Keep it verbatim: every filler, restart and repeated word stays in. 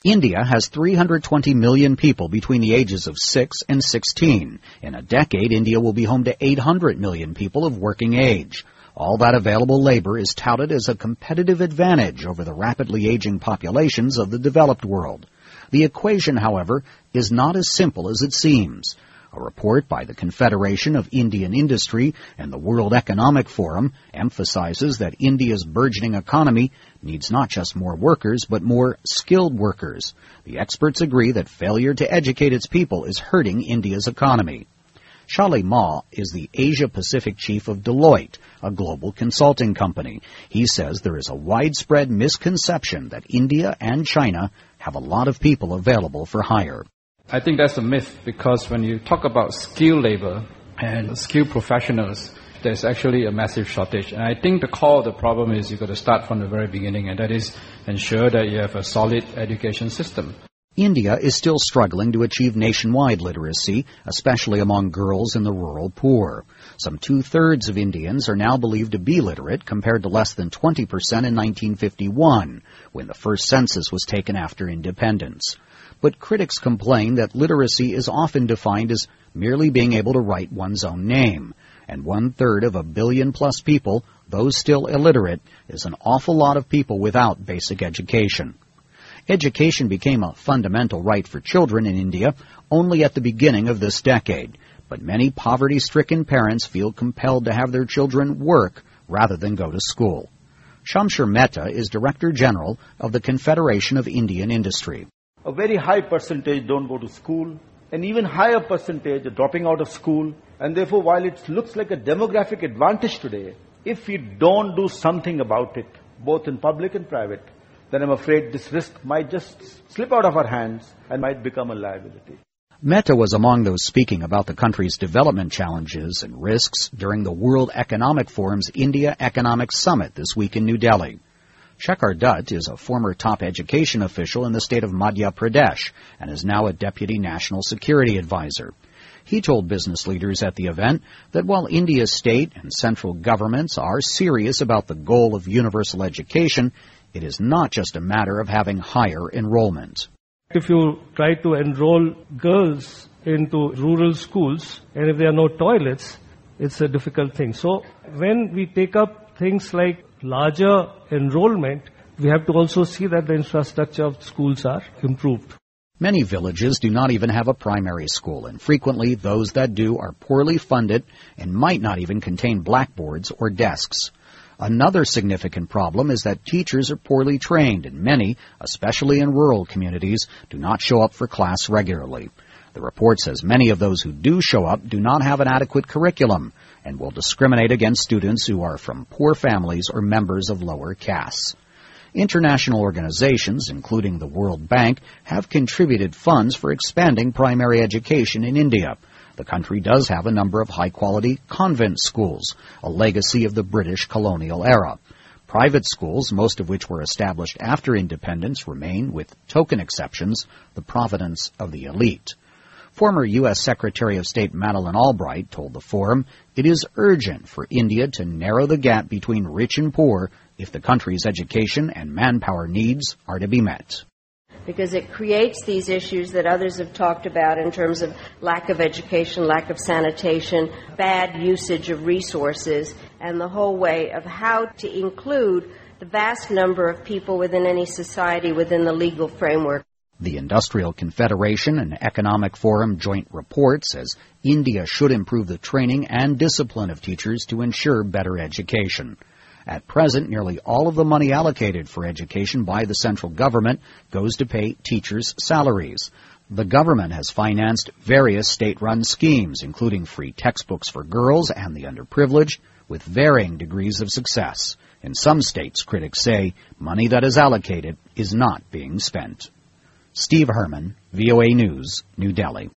India has three hundred twenty million people between the ages of six and sixteen. In a decade, India will be home to eight hundred million people of working age. All that available labor is touted as a competitive advantage over the rapidly aging populations of the developed world. The equation, however, is not as simple as it seems. A report by the Confederation of Indian Industry and the World Economic Forum emphasizes that India's burgeoning economy needs not just more workers, but more skilled workers. The experts agree that failure to educate its people is hurting India's economy. Shali Ma is the Asia-Pacific chief of Deloitte, a global consulting company. He says there is a widespread misconception that India and China have a lot of people available for hire. I think that's a myth, because when you talk about skilled labor and skilled professionals, there's actually a massive shortage. And I think the core of the problem is you've got to start from the very beginning, and that is ensure that you have a solid education system. India is still struggling to achieve nationwide literacy, especially among girls in the rural poor. Some two-thirds of Indians are now believed to be literate, compared to less than twenty percent in nineteen fifty-one, when the first census was taken after independence. But critics complain that literacy is often defined as merely being able to write one's own name. And one-third of a billion-plus people, those still illiterate, is an awful lot of people without basic education. Education became a fundamental right for children in India only at the beginning of this decade. But many poverty-stricken parents feel compelled to have their children work rather than go to school. Shamsher Mehta is Director General of the Confederation of Indian Industry. A very high percentage don't go to school, an even higher percentage are dropping out of school, and therefore while it looks like a demographic advantage today, if we don't do something about it, both in public and private, then I'm afraid this risk might just slip out of our hands and might become a liability. Mehta was among those speaking about the country's development challenges and risks during the World Economic Forum's India Economic Summit this week in New Delhi. Shekhar Dutt is a former top education official in the state of Madhya Pradesh and is now a deputy national security advisor. He told business leaders at the event that while India's state and central governments are serious about the goal of universal education, it is not just a matter of having higher enrollment. If you try to enroll girls into rural schools and if there are no toilets, it's a difficult thing. So when we take up things like larger enrollment, we have to also see that the infrastructure of schools are improved. Many villages do not even have a primary school, and frequently those that do are poorly funded and might not even contain blackboards or desks. Another significant problem is that teachers are poorly trained, and many, especially in rural communities, do not show up for class regularly. The report says many of those who do show up do not have an adequate curriculum and will discriminate against students who are from poor families or members of lower castes. International organizations, including the World Bank, have contributed funds for expanding primary education in India. The country does have a number of high-quality convent schools, a legacy of the British colonial era. Private schools, most of which were established after independence, remain, with token exceptions, the providence of the elite. Former U S Secretary of State Madeleine Albright told the Forum it is urgent for India to narrow the gap between rich and poor if the country's education and manpower needs are to be met. Because it creates these issues that others have talked about in terms of lack of education, lack of sanitation, bad usage of resources, and the whole way of how to include the vast number of people within any society within the legal framework. The Industrial Confederation and Economic Forum joint report says India should improve the training and discipline of teachers to ensure better education. At present, nearly all of the money allocated for education by the central government goes to pay teachers' salaries. The government has financed various state-run schemes, including free textbooks for girls and the underprivileged, with varying degrees of success. In some states, critics say, money that is allocated is not being spent. Steve Herman, V O A News, New Delhi.